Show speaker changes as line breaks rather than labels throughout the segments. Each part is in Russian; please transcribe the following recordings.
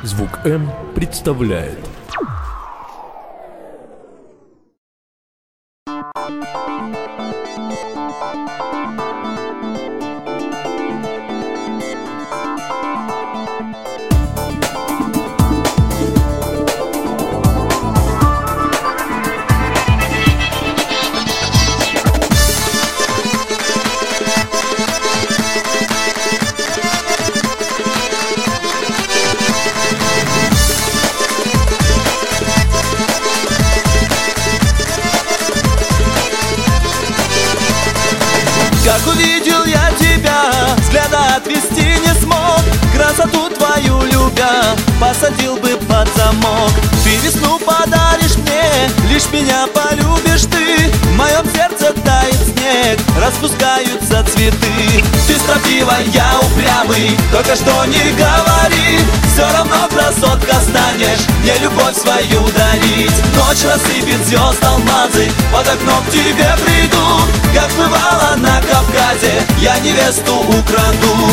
Звук М представляет.
Как увидел я тебя, взгляда отвести не смог. Красоту твою любя, посадил бы под замок. Ты весну подаришь мне, лишь меня полюбишь ты. В моем сердце тает снег, распускаются цветы. Ты строптивая, я упрямый, только что не говори. Все равно красотка станешь, мне любовь свою дарить. Ночь рассыпет звезд алмазы, под окном к тебе приду. Как бывало на Кавказе, я невесту украду.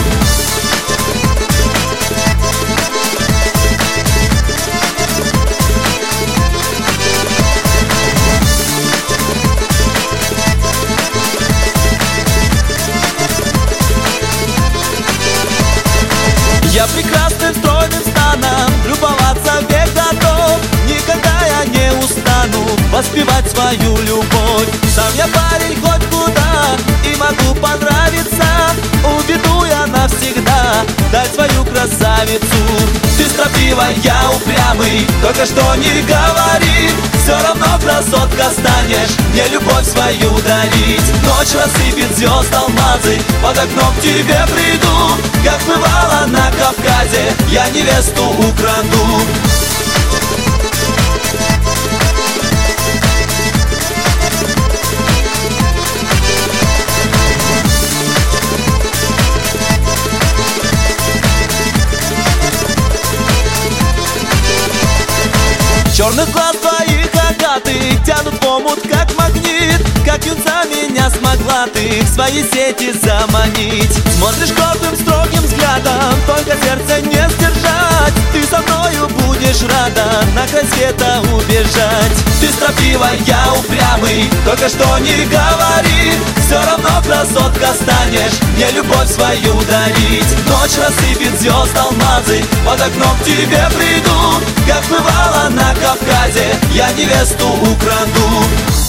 Я прекрасным стройным станом любоваться век готов. Никогда я не устану воспевать свою любовь. Сам я парень хоть куда и могу понравиться. Уведу я навсегда дать свою красавицу. Ты строптивая, я упрямый, только что не говори. Все равно красотка станешь, мне любовь свою дарить. Ночь рассыпет звезд алмазы, под окном к тебе приду. Как бывало на Кавказе, я невесту украду. Черных глаз твоих агатых тянут в омут, как магнит. Как юнца меня смогла ты в свои сети заманить. Смотришь гордым, строгим взглядом, только сердце не сдержать. Ты со мною будешь рада на край света убежать. Ты строптивая, я упрямый, только что не говори. Все равно красотка станешь, мне любовь свою дарить. Ночь рассыпет звезд алмазы, под окном к тебе приду. Как бывало на Кавказе, я невесту украду.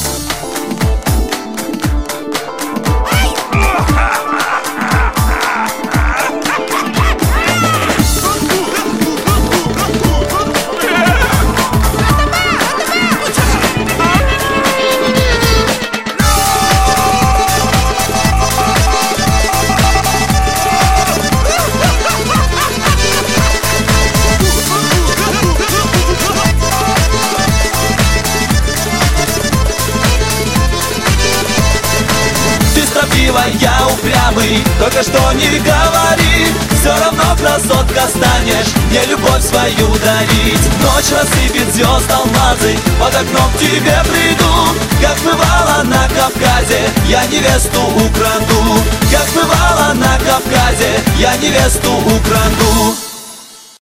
Я упрямый, только что не говори. Все равно красотка станешь, мне любовь свою дарить. Ночь рассыпет звезд алмазы, под окном к тебе приду. Как бывало на Кавказе, я невесту украду. Как бывало на Кавказе, я невесту украду.